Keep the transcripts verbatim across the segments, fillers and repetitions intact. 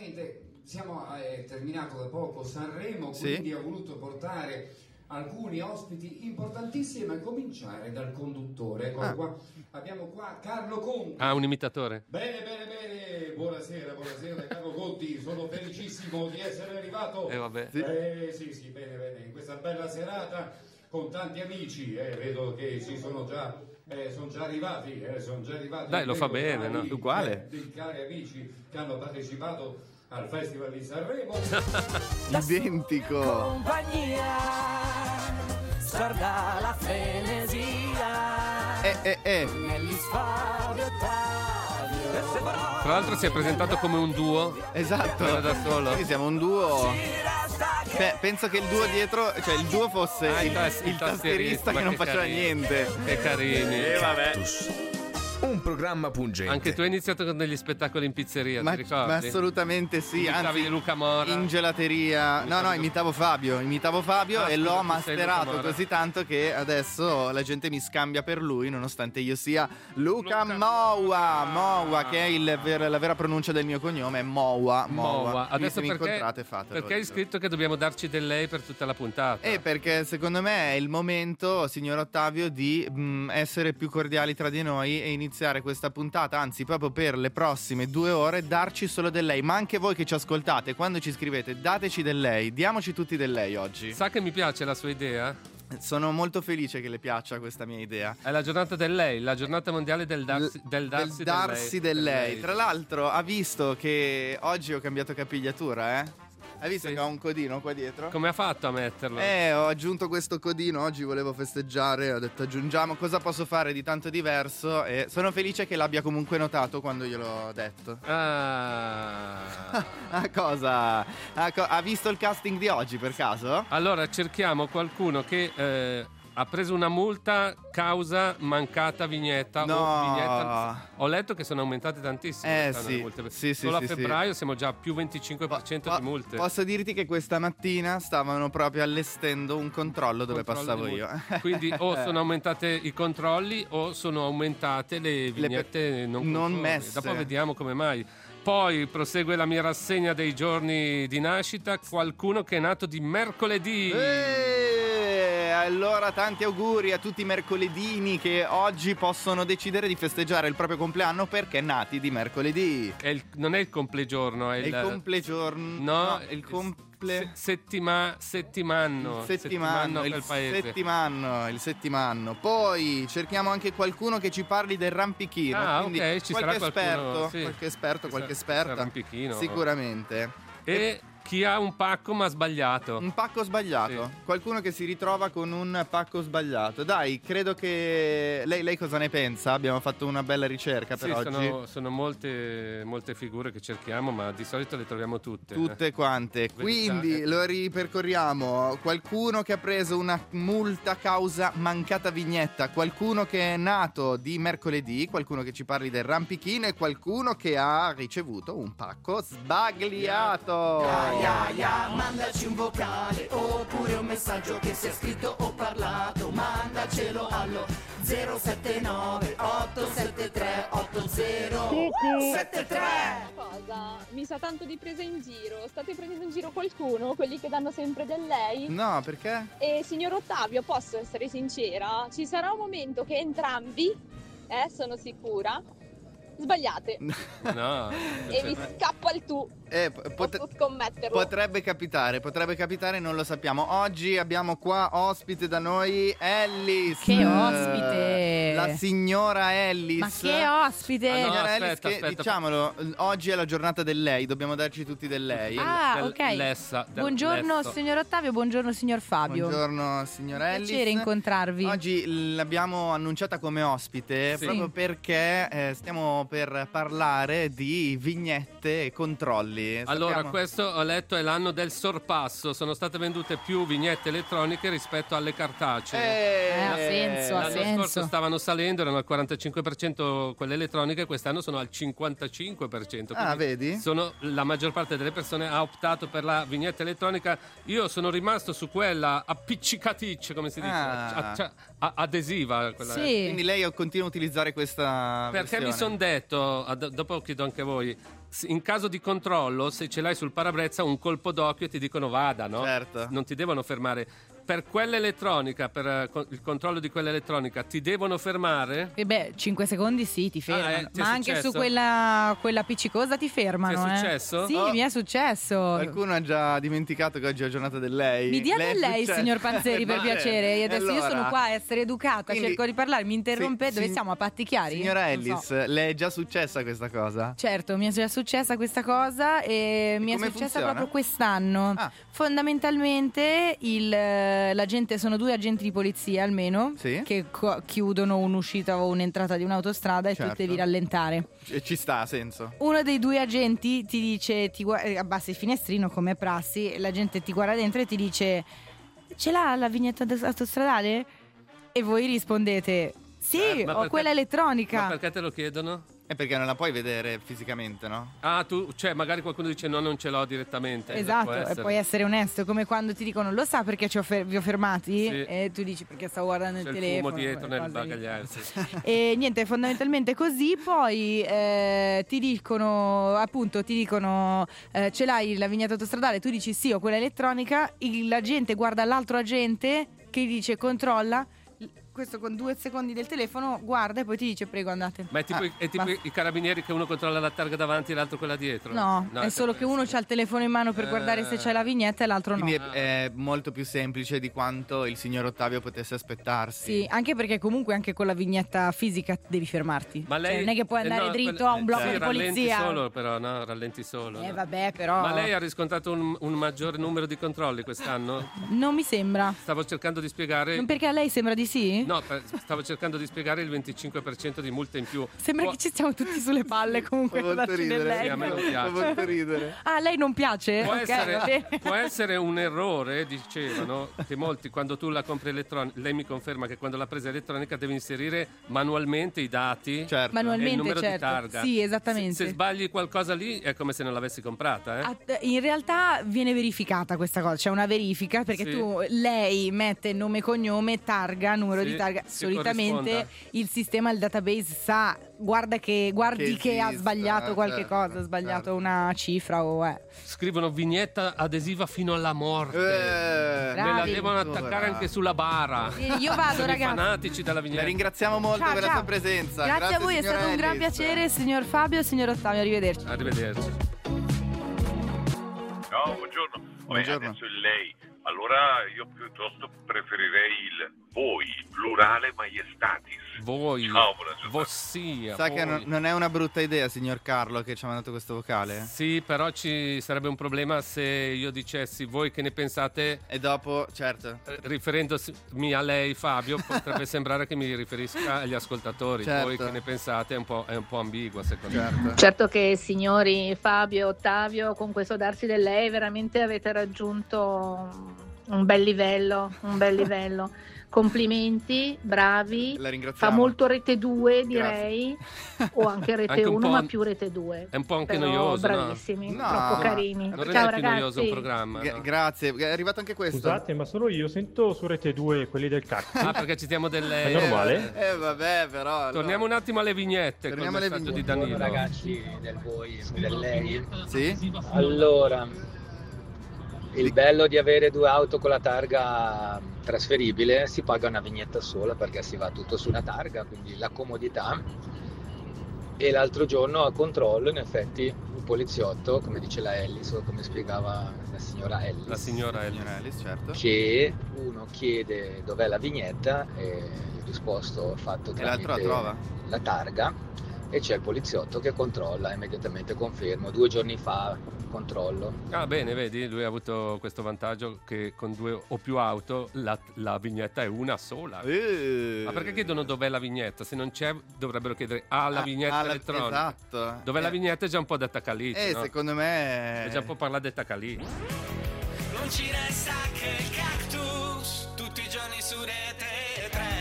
niente, siamo eh, terminato da poco Sanremo, Sì. quindi ho voluto portare alcuni ospiti importantissimi, a cominciare dal conduttore. Ecco, Ah. qua, abbiamo qua Carlo Conti. Ah, un imitatore. Bene, bene, bene, buonasera, buonasera Carlo Conti, sono felicissimo di essere arrivato. Eh, vabbè. Sì. Eh, sì, sì, bene, bene, in questa bella serata con tanti amici, eh, vedo che ci sono già, eh, sono già arrivati, eh, sono già arrivati. Dai, lo fa vedo bene, vari, no? Uguale. eh, dei cari amici che hanno partecipato al Festival di Sanremo. Identico. Compagnia, guarda la frenesia. Eh, eh, eh. Negli sfari Ottavio. E se però Tra l'altro si è presentato come un duo. Esatto. Era da solo. Sì, siamo un duo. ci resta che Pe- penso che il duo dietro, cioè il duo fosse Ah, il, tas- il tastierista ma che non che faceva carini. niente. Che carini. E vabbè. Un programma pungente. Anche tu hai iniziato con degli spettacoli in pizzeria, Ma, ti ricordi? ma assolutamente sì, Imitavi anzi Luca Mora. in gelateria. No, no, imitavo Fabio, imitavo Fabio Ah, e scusa, l'ho tu sei Luca masterato Mora. così tanto che adesso la gente mi scambia per lui, nonostante io sia Luca, Luca Moua, Moua. Moua, che è il ver- la vera pronuncia del mio cognome, è Moua, Moua. Moa. Adesso se mi perché, incontrate fatelo. perché hai scritto che dobbiamo darci del lei per tutta la puntata. Eh, perché secondo me è il momento, signor Ottavio, di mh, essere più cordiali tra di noi e iniziare questa puntata, anzi proprio per le prossime due ore darci solo del lei. Ma anche voi che ci ascoltate, quando ci scrivete, dateci del lei, diamoci tutti del lei oggi. Sa che mi piace la sua idea? Sono molto felice che le piaccia questa mia idea. È la giornata del lei, la giornata mondiale del darsi L- del, darsi, del darsi del lei. lei. Tra l'altro ha visto che oggi ho cambiato capigliatura, eh? Hai visto Sì. che ho un codino qua dietro? Come ha fatto a metterlo? Eh, ho aggiunto questo codino, oggi volevo festeggiare, ho detto aggiungiamo cosa posso fare di tanto diverso e sono felice che l'abbia comunque notato quando gliel'ho detto. Ah. Ah, cosa? Ah, co- ha visto il casting di oggi per caso? Allora cerchiamo qualcuno che eh, ha preso una multa causa mancata vignetta. No. O vignetta. Ho letto che sono aumentate tantissimo. Eh, quest'anno sì. le multe. Sì, sì, Solo sì, a sì. febbraio siamo già a più venticinque per cento Po- di multe. Posso dirti che questa mattina stavano proprio allestendo un controllo dove Controllo passavo di io. multe. Quindi o sono aumentate i controlli o sono aumentate le vignette non, non conformi. messe. Dopo vediamo come mai. Poi prosegue la mia rassegna dei giorni di nascita. Qualcuno che è nato di mercoledì. E allora tanti auguri a tutti i mercoledini che oggi possono decidere di festeggiare il proprio compleanno perché nati di mercoledì. È il- non è il complegiorno, è È il, il complegiorno. No, il comple. se- settima, settimanno. Il settimanno, a il quel paese. settimanno, il settimanno. Poi cerchiamo anche qualcuno che ci parli del rampichino. Ah, quindi ok, ci qualche sarà qualcuno, esperto, sì. qualche esperto, Ci qualche sarà- ci sarà esperta. rampichino. Sicuramente. E chi ha un pacco ma sbagliato. Un pacco sbagliato. Sì. Qualcuno che si ritrova con un pacco sbagliato. Dai, credo che lei, lei cosa ne pensa? Abbiamo fatto una bella ricerca per Sì, oggi. sono, sono molte, molte figure che cerchiamo, ma di solito le troviamo tutte. Tutte quante. Quindi eh. lo ripercorriamo. Qualcuno che ha preso una multa causa mancata vignetta, qualcuno che è nato di mercoledì, qualcuno che ci parli del rampichino e qualcuno che ha ricevuto un pacco sbagliato. Ya ya, mandaci un vocale oppure un messaggio che sia scritto o parlato, mandacelo allo zero sette nove otto sette tre otto zero sette tre. Cosa? Mi sa tanto di presa in giro. State prendendo in giro qualcuno? Quelli che danno sempre del lei? No, perché? E signor Ottavio, posso essere sincera? Ci sarà un momento che entrambi, eh, sono sicura, sbagliate. No. E vi scappa il tu. Eh, pot- Posso scommetterlo. Potrebbe capitare, potrebbe capitare, non lo sappiamo. Oggi abbiamo qua ospite da noi Ellis. Che ospite! Eh, La signora Ellis. Ma che ospite! Ah, no, Signora aspetta, Ellis, che aspetta. diciamolo, oggi è la giornata del lei, dobbiamo darci tutti del lei. Ah, del ok. Lessa, del Buongiorno Lesso. signor Ottavio, buongiorno signor Fabio. Buongiorno signora Ellis. Piacere incontrarvi. Oggi l'abbiamo annunciata come ospite Sì. proprio perché eh, stiamo per parlare di vignette e controlli. Allora, Sappiamo- questo ho letto è l'anno del sorpasso. Sono state vendute più vignette elettroniche rispetto alle cartacee. Eh, ha senso, ha L'anno senso. scorso stavano salendo, erano al quarantacinque per cento quelle elettroniche, quest'anno sono al cinquantacinque per cento. Ah, quindi vedi? Sono, la maggior parte delle persone ha optato per la vignetta elettronica. Io sono rimasto su quella appiccicaticcia, come si dice, Ah. a- cioè, a- adesiva. Quella Sì. Quindi lei continua a utilizzare questa Perché mi versione. sono detto, ad- dopo chiedo anche a voi, s- in caso di controllo, se ce l'hai sul parabrezza, un colpo d'occhio e ti dicono vada, no? Certo. Non ti devono fermare. Per quella elettronica, per eh, co- il controllo di quella elettronica, ti devono fermare? E beh, cinque secondi sì, ti fermano. Ah, eh, ti è Ma anche successo? su quella, quella appiccicosa ti fermano. Ti è eh. successo? Sì, Oh. mi è successo. Qualcuno ha già dimenticato che oggi è la giornata del lei. Mi dia Le è del lei, successo? signor Panzeri, per Ma- piacere. Io adesso io allora, sono qua a essere educata, quindi- cerco di parlare, mi interrompe. Sì, Dove sì. siamo? A patti chiari? Signora Non Ellis, so. le è già successa questa cosa? Certo, mi è già successa questa cosa e mi è come successa funziona? proprio quest'anno. Ah. Fondamentalmente il, la gente, sono due agenti di polizia almeno Sì. che co- chiudono un'uscita o un'entrata di un'autostrada e Certo. tu devi rallentare. E ci sta, ha senso. Uno dei due agenti ti dice, ti gua- eh, abbassa il finestrino come è prassi, e la gente ti guarda dentro e ti dice ce l'ha la vignetta des- autostradale? E voi rispondete sì, Eh, ma ho perché- quella elettronica. Ma perché te lo chiedono? È perché non la puoi vedere fisicamente, no? Ah, tu, cioè, magari qualcuno dice no, non ce l'ho direttamente. Esatto, Può e essere. puoi essere onesto, come quando ti dicono lo sa perché ci ho fer- vi ho fermati? Sì. E tu dici perché stavo guardando C'è il il telefono. fumo dietro quelle nel cose lì. bagagliaio. Sì. E niente, fondamentalmente così. Poi eh, ti dicono, appunto, ti dicono eh, ce l'hai la vignetta autostradale? Tu dici sì, ho quella elettronica. Il- L'agente guarda l'altro agente che gli dice controlla. Questo con due secondi del telefono guarda e poi ti dice prego andate. Ma è tipo, Ah, è tipo ma- i carabinieri che uno controlla la targa davanti e l'altro quella dietro? No, è solo che uno c'ha il telefono in mano per Eh. guardare se c'è la vignetta e l'altro no. Quindi è, è molto più semplice di quanto il signor Ottavio potesse aspettarsi. Sì, anche perché comunque anche con la vignetta fisica devi fermarti. Ma lei, Cioè, non è che puoi eh, andare no, dritto quella- a un blocco sì, di rallenti polizia. solo però, no? Rallenti solo. Eh no? vabbè, però Ma lei ha riscontrato un, un maggiore numero di controlli quest'anno? non mi sembra. Stavo cercando di spiegare... Non perché a lei sembra di sì? No, per- stavo cercando di spiegare il venticinque per cento di multe in più. Sembra Può- che ci stiamo tutti sulle palle comunque. Fa molto darci del ridere. lei. Sì, a me non Fa piace. molto ridere. Ah, a lei non piace? Può, Ok, va bene. essere, può essere un errore, dicevano, che molti quando tu la compri elettronica, lei mi conferma che quando l'ha presa elettronica devi inserire manualmente i dati Certo. e il Manualmente, numero di certo. targa. Sì, esattamente. Se, se sbagli qualcosa lì è come se non l'avessi comprata, eh? Ah, in realtà viene verificata questa cosa, c'è una verifica perché Sì. tu, lei mette nome e cognome, targa, numero Sì, di targa. che Solitamente corrisponda. il sistema, il database sa, guarda che, guardi Che che, ha esista, sbagliato qualche certo, cosa, ha sbagliato certo. una cifra o eh. Scrivono vignetta adesiva fino alla morte. Eh, Me la bravi. devono attaccare anche sulla bara. Bene, io vado, Sono i ragazzi. fanatici della La vignetta. ringraziamo molto Ciao, per la ciao. sua presenza. Grazie, a voi, è signora stato un gran Ellis. piacere, signor Fabio e signor Ottavio, arrivederci. Arrivederci. Ciao, buongiorno. Poi Buongiorno. adesso il lei. Allora io piuttosto preferirei il voi, plurale maiestatis. Voi, Ciao, buona giornata. vossia, Sa che voi. non, non è una brutta idea, signor Carlo, che ci ha mandato questo vocale? Sì, però ci sarebbe un problema se io dicessi voi che ne pensate E dopo, certo. eh, riferendomi a lei Fabio potrebbe sembrare che mi riferisca agli ascoltatori. Certo. Voi che ne pensate è un po', è un po' ambigua secondo me. Certo. Certo che signori Fabio, Ottavio, con questo darsi del lei veramente avete raggiunto un bel livello, un bel livello. Complimenti, bravi. La Fa ringraziamo. molto rete due direi, o anche rete Anche un uno po'- ma più rete due. È un po' anche Però noioso, no? bravissimi, No, troppo carini. Non Ciao rende più ragazzi. noioso un programma. Gra- no? grazie, è arrivato anche questo. Scusate, ma sono io, sento su Rete due quelli del cactus. Ah, perché citiamo delle... È normale? Eh vabbè, però. allora- Torniamo un attimo alle vignette col Torniamo alle messaggio di vignette. Danilo. Ragazzi del voi, del lei. Sì? Allora, il bello di avere due auto con la targa trasferibile, si paga una vignetta sola perché si va tutto su una targa, quindi la comodità. E l'altro giorno a controllo, in effetti, un poliziotto, come dice la Ellis o come spiegava la signora Ellis, La signora Ellis. Signora Ellis, certo. che uno chiede dov'è la vignetta e il risposto è fatto E l'altro la tramite trova. la targa e c'è il poliziotto che controlla, immediatamente confermo, due giorni fa controllo. Ah, bene, vedi, lui ha avuto questo vantaggio che con due o più auto la, la vignetta è una sola. Eh. Ma perché chiedono dov'è la vignetta? Se non c'è dovrebbero chiedere ah, la vignetta Ah, la- elettronica. Esatto. Dov'è la Eh, vignetta è già un po' detta calita, Eh, no? secondo me. È già un po' parlare detta calita. Non ci resta che il cactus, tutti i giorni su Rete tre.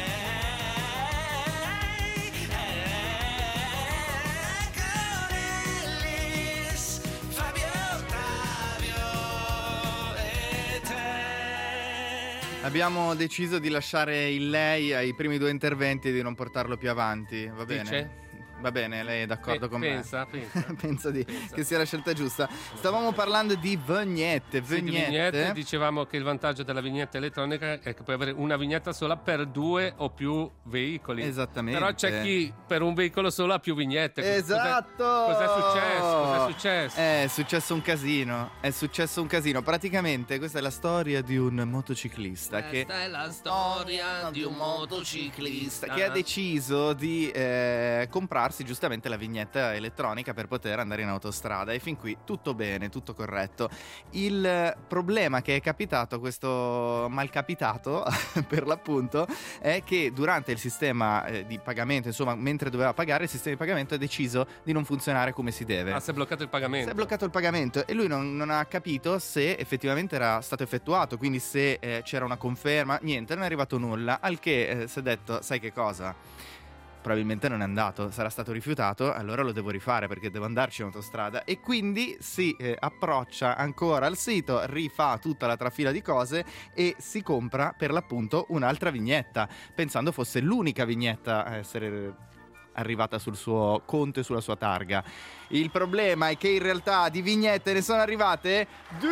Con Ellis, Fabio, Ottavio e te. Abbiamo deciso di lasciare il lei ai primi due interventi e di non portarlo più avanti, va bene? Dice? Va bene, lei è d'accordo Pe- con pensa, me? Pensa, pensa. di, pensa. che sia la scelta giusta. Stavamo parlando di vignette. Sì, di Vignette. vignette. Dicevamo che il vantaggio della vignetta elettronica è che puoi avere una vignetta sola per due o più veicoli. Esattamente. Però c'è chi per un veicolo solo ha più vignette. Esatto. Cos'è, cos'è successo? Cos'è successo? È successo un casino. È successo un casino. Praticamente questa è la storia di un motociclista che Questa è la storia di un motociclista che ha deciso di eh, comprarsi giustamente la vignetta elettronica per poter andare in autostrada, e fin qui tutto bene, tutto corretto. Il problema che è capitato a questo malcapitato per l'appunto è che durante il sistema eh, di pagamento, insomma mentre doveva pagare, il sistema di pagamento ha deciso di non funzionare come si deve. Ah, si è bloccato il pagamento. Si è bloccato il pagamento e lui non, non ha capito se effettivamente era stato effettuato, quindi se eh, c'era una conferma, niente, non è arrivato nulla, al che eh, si è detto, sai che cosa? Probabilmente non è andato, sarà stato rifiutato, allora lo devo rifare perché devo andarci in autostrada, e quindi si eh, approccia ancora al sito, rifà tutta la trafila di cose e si compra per l'appunto un'altra vignetta, pensando fosse l'unica vignetta a essere arrivata sul suo conto e sulla sua targa. Il problema è che in realtà di vignette ne sono arrivate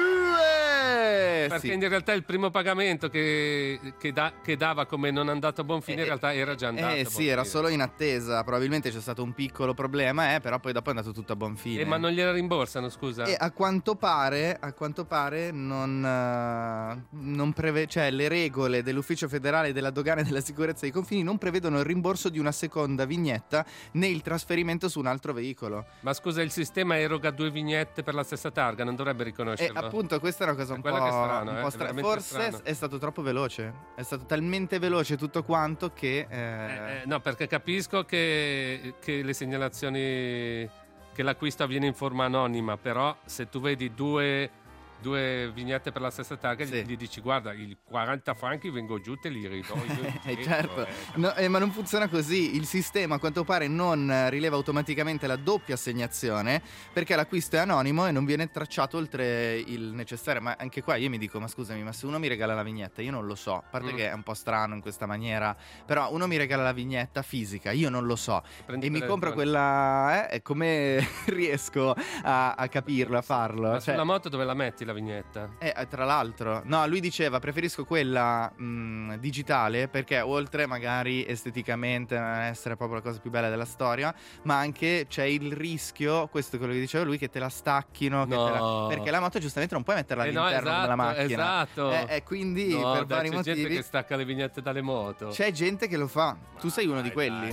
due! Perché Sì. in realtà il primo pagamento che, che, da, che dava come non andato a buon fine, Eh, in realtà era già andato. Eh a buon sì, era fine. solo in attesa, probabilmente c'è stato un piccolo problema, eh, però poi dopo è andato tutto a buon fine. Eh, ma non gliela rimborsano, scusa? E a quanto pare, a quanto pare non, eh, non preve- cioè le regole dell'Ufficio Federale della Dogana e della Sicurezza dei Confini non prevedono il rimborso di una seconda vignetta né il trasferimento su un altro veicolo. Ma scusa, il sistema eroga due vignette per la stessa targa, non dovrebbe E riconoscerlo? appunto questa è una cosa un po', Quello che è strano, un eh, po' è stra- veramente forse strano. è stato troppo veloce, è stato talmente veloce tutto quanto che... eh, Eh, no, perché capisco che, che le segnalazioni, che l'acquisto avviene in forma anonima, però se tu vedi due, due vignette per la stessa targa, Sì. gli, gli dici guarda, i quaranta franchi vengo giù, te li ridò io. Eh, indietro, certo, eh. No, eh, ma non funziona così. Il sistema a quanto pare non eh, rileva automaticamente la doppia assegnazione perché l'acquisto è anonimo e non viene tracciato oltre il necessario. Ma anche qua io mi dico, ma scusami, ma se uno mi regala la vignetta, io non lo so, a parte Mm. che è un po' strano in questa maniera, però uno mi regala la vignetta fisica, io non lo so, Prendi e mi quella compro elettronica. quella, eh, e come riesco a, a capirlo, a farlo? Ma Cioè, sulla moto dove la metti la vignetta? eh, tra l'altro, no, lui diceva preferisco quella mh, digitale perché oltre magari esteticamente a non essere proprio la cosa più bella della storia, ma anche c'è il rischio, questo è quello che diceva lui, che te la stacchino, che No. te la- perché la moto giustamente non puoi metterla Eh no, all'interno esatto, della macchina. esatto. Eh, eh, quindi No, per dai, vari c'è motivi gente che stacca le vignette dalle moto. c'è gente che lo fa. Tu sei uno di quelli.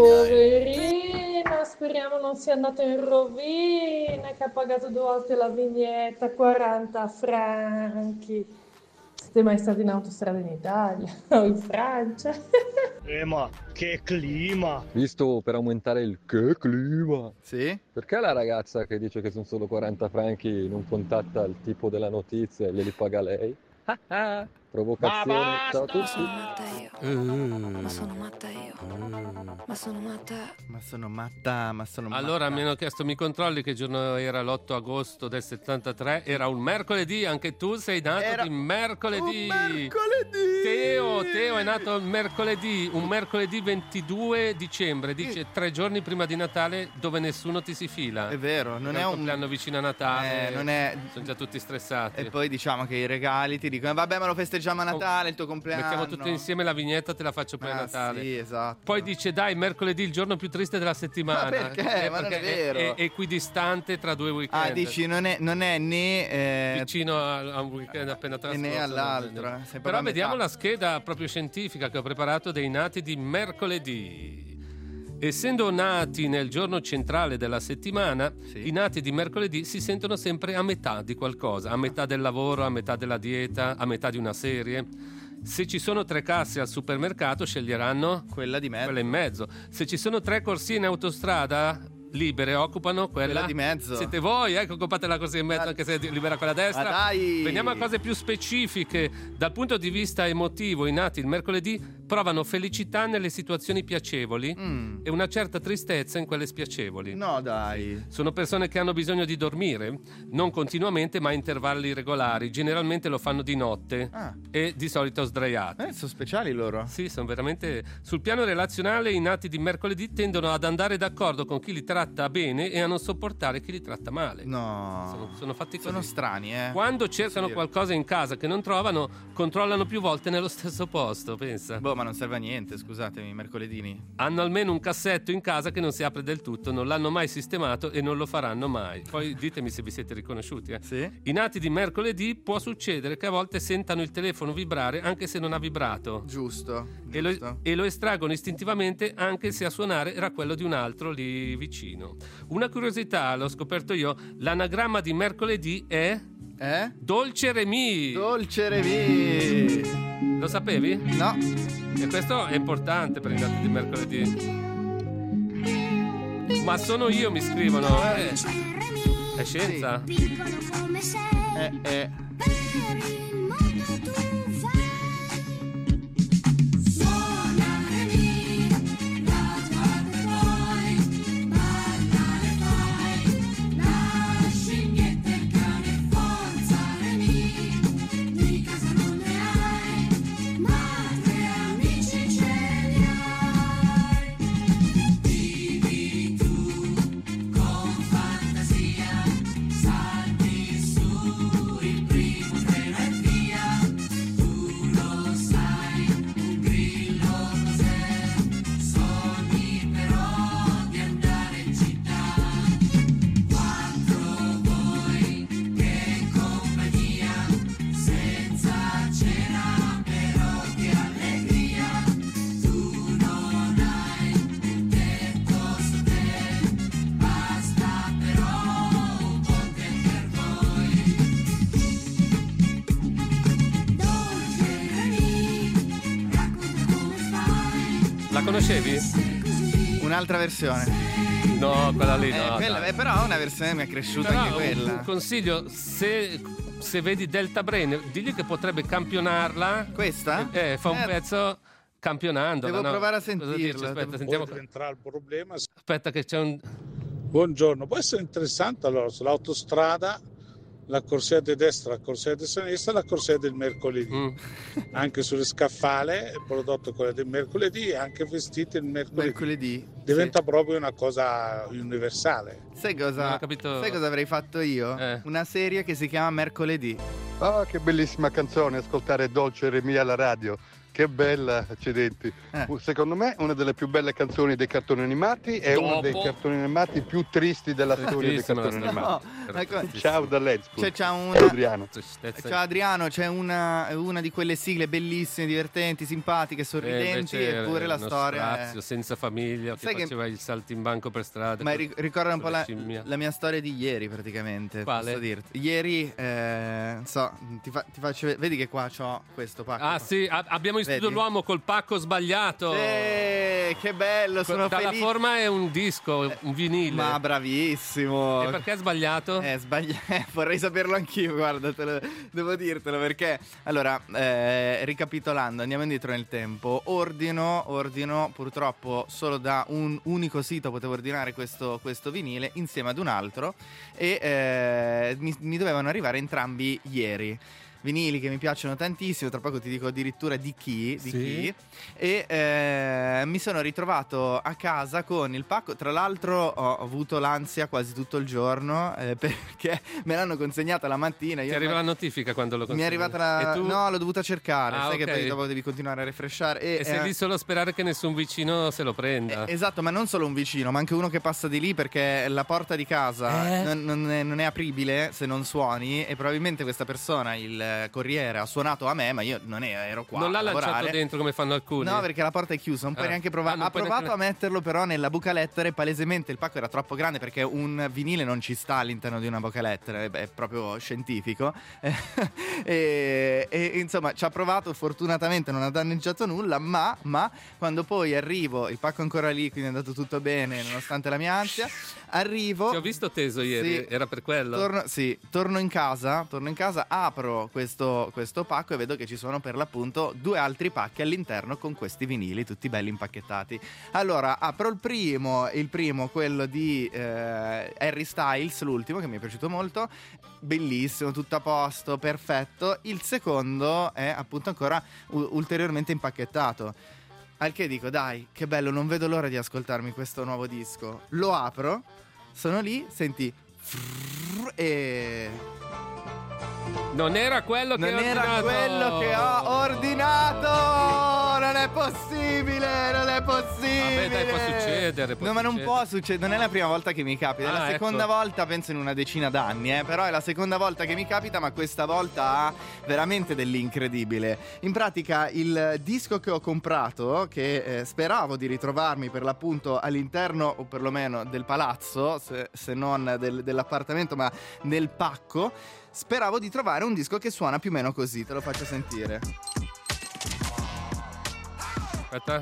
Poverina, speriamo non sia andato in rovina, che ha pagato due volte la vignetta, quaranta franchi. Siete mai stati in autostrada in Italia o in Francia? Eh ma che clima! Visto per aumentare il che clima. Sì? Perché la ragazza che dice che sono solo quaranta franchi non contatta il tipo della notizia e glieli paga lei? Provocazione. Ma Ciao a basta! tutti. Ma sono matta io. Ma sono matta. Ma sono matta, ma sono Allora matta. mi hanno chiesto, mi controlli che giorno era l'otto agosto del settantatré? Era un mercoledì, anche tu sei nato Era di mercoledì. un mercoledì! Teo, Teo è nato il mercoledì, un mercoledì ventidue dicembre, dice tre giorni prima di Natale dove nessuno ti si fila. È vero, non Perché è il un compleanno vicino a Natale, Eh, non è- sono già tutti stressati. E poi diciamo che i regali ti dicono vabbè, ma lo festeggiamo a Natale, il tuo compleanno. Mettiamo tutto insieme la vignetta, te la faccio poi a Ah, Natale. sì, esatto. Poi dice dai, mercoledì il giorno più triste della settimana. Ma perché? Eh, Ma non è perché vero. È, è equidistante tra due weekend. Ah, dici non è, non è né eh, Vicino a, a un weekend appena e trascorso. né all'altro. no, eh, no. sei proprio Però a vediamo metà. la scheda proprio scientifica che ho preparato dei nati di mercoledì. Essendo nati nel giorno centrale della settimana, Sì. i nati di mercoledì si sentono sempre a metà di qualcosa, a metà del lavoro, a metà della dieta, a metà di una serie. Se ci sono tre casse al supermercato, sceglieranno quella di mezzo. quella in mezzo. Se ci sono tre corsie in autostrada libere, occupano quella, Quella di mezzo. Siete voi, eh, che occupate la corsia in mezzo, anche se è libera quella a destra. Ma dai! Veniamo a cose più specifiche. Dal punto di vista emotivo, i nati il mercoledì provano felicità nelle situazioni piacevoli Mm. e una certa tristezza in quelle spiacevoli. No, dai. Sono persone che hanno bisogno di dormire, non continuamente ma a intervalli regolari. Generalmente lo fanno di notte Ah. e di solito sdraiati. Eh, sono speciali loro. Sì, sono veramente... Sul piano relazionale i nati di mercoledì tendono ad andare d'accordo con chi li tratta bene e a non sopportare chi li tratta male. No. Sono, sono fatti così. Sono strani, eh. Quando cercano Sì. qualcosa in casa che non trovano, controllano più volte nello stesso posto, pensa. Boh, ma non serve a niente, scusatemi, mercoledini. Hanno almeno un cassetto in casa che non si apre del tutto, non l'hanno mai sistemato e non lo faranno mai. Poi ditemi se vi siete riconosciuti. Eh. Sì? I nati di mercoledì può succedere che a volte sentano il telefono vibrare anche se non ha vibrato. Giusto. E lo, giusto. e lo estraggono istintivamente anche se a suonare era quello di un altro lì vicino. Una curiosità, l'ho scoperto io, l'anagramma di mercoledì è... Eh? Dolce Remi. Dolce Remi. Lo sapevi? No. E questo è importante per i nati di mercoledì. Ma sono io, mi scrivono. Eh. È scienza? Eh, eh. La conoscevi? Un'altra versione. No, quella lì Eh, no. quella- dai. eh, però una versione mi è cresciuta Però anche un- quella. Un consiglio, se, se vedi Delta Brain, digli che potrebbe campionarla. Questa? Eh, fa un Eh, pezzo campionandola. devo no? provare a Cosa dici? sentirlo, Aspetta, devo- sentiamo. Poi diventerà il problema. Aspetta che c'è un... Buongiorno, può essere interessante allora sull'autostrada la corsia di destra, la corsia di sinistra e la corsia del mercoledì. Mm. Anche sulle scaffale è prodotto quella del mercoledì e anche vestiti il mercoledì. Mercoledì. Diventa proprio una cosa universale. Sai Non cosa, ho capito. sai cosa avrei fatto io? Eh. Una serie che si chiama Mercoledì. Ah, che bellissima canzone, ascoltare Dolce Remi alla radio. Che bella, accidenti. Eh. Secondo me una delle più belle canzoni dei cartoni animati è uno dei Dopo? cartoni animati più tristi della storia dei Tristissima la cartoni storia. animati. No, ma come- Ciao da Lensburg. C'è, c'è una... Ciao Adriano. Tristezza. Ciao Adriano, c'è una, una di quelle sigle bellissime, divertenti, simpatiche, Eh, sorridenti, invece eppure la uno storia strazio, è... senza famiglia, che Sai che- faceva il saltimbanco per strada. Ma con- ri- ricorda un po' con la, scimmia. la mia storia di ieri praticamente. Quale? Posso dirti. Ieri, eh, so, ti, fa- ti faccio... Vedi che qua c'ho questo pacco. Ah sì, a- abbiamo in studio Vedi? l'uomo col pacco sbagliato. Eh, che bello, sono Dalla felice. forma è un disco, un vinile. Ma bravissimo. E perché è sbagliato? Eh, sbaglia- vorrei saperlo anch'io, guarda, te lo- devo dirtelo perché. Allora, eh, ricapitolando, andiamo indietro nel tempo. Ordino, ordino, purtroppo solo da un unico sito potevo ordinare questo, questo vinile insieme ad un altro e eh, mi, mi dovevano arrivare entrambi ieri. Vinili che mi piacciono tantissimo, tra poco ti dico addirittura di chi, di Sì. chi. E eh, mi sono ritrovato a casa con il pacco. Tra l'altro ho avuto l'ansia quasi tutto il giorno eh, perché me l'hanno consegnata la mattina. Ti Io arriva la notifica quando lo mi è consegni? arrivata la... E tu? No, l'ho dovuta cercare. Ah, Sai ok. che poi dopo devi continuare a refreshare. E, E sei eh, lì solo a sperare che nessun vicino se lo prenda. eh, Esatto, ma non solo un vicino, ma anche uno che passa di lì perché la porta di casa Eh? non, non è, non è apribile se non suoni e probabilmente questa persona, il corriere, ha suonato a me, ma io non ero qua non l'ha a lanciato lavorare. dentro come fanno alcuni? No, perché la porta è chiusa, non puoi Ah. neanche provare. Ah, non ha puoi provato neanche- a metterlo però nella buca lettere, palesemente il pacco era troppo grande perché un vinile non ci sta all'interno di una buca lettere, è, è proprio scientifico. e, e insomma ci ha provato, fortunatamente non ha danneggiato nulla, ma, ma quando poi arrivo, il pacco è ancora lì, quindi è andato tutto bene nonostante la mia ansia, arrivo... Ti ho visto teso ieri, Sì. era per quello? Torno, sì, torno in casa, torno in casa, apro questo, questo pacco e vedo che ci sono per l'appunto due altri pacchi all'interno con questi vinili tutti belli impacchettati. Allora apro il primo, il primo quello di eh, Harry Styles, l'ultimo che mi è piaciuto molto, bellissimo, tutto a posto, perfetto. Il secondo è appunto ancora u- ulteriormente impacchettato. Al che dico, dai, che bello, non vedo l'ora di ascoltarmi questo nuovo disco. Lo apro, sono lì, senti e... Non era quello che non ho era ordinato. quello che ho ordinato. Non è possibile, non è possibile. Vabbè, dai, può succedere. Può no, ma non succedere. può succedere. Non è la prima volta che mi capita. È Ah, la seconda ecco. volta, penso in una decina d'anni, eh. Però è la seconda volta che mi capita, ma questa volta ha veramente dell'incredibile. In pratica, il disco che ho comprato, che eh, speravo di ritrovarmi per l'appunto all'interno, o perlomeno del palazzo, se, se non del, dell'appartamento, ma nel pacco. Speravo di trovare un disco che suona più o meno così, te lo faccio sentire. Aspetta.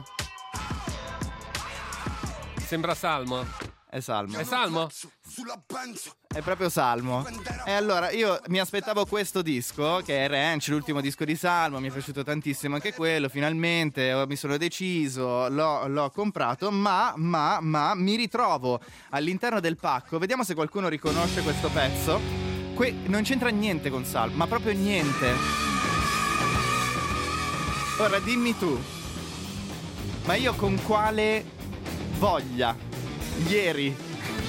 Sembra Salmo. È Salmo. È Salmo? È proprio Salmo. E allora io mi aspettavo questo disco, che è Ranch, l'ultimo disco di Salmo, mi è piaciuto tantissimo anche quello, finalmente oh, mi sono deciso, l'ho, l'ho comprato, ma, ma, ma mi ritrovo all'interno del pacco, vediamo se qualcuno riconosce questo pezzo. Que- non c'entra niente con Salmo, ma proprio niente. Ora dimmi tu, ma io con quale voglia ieri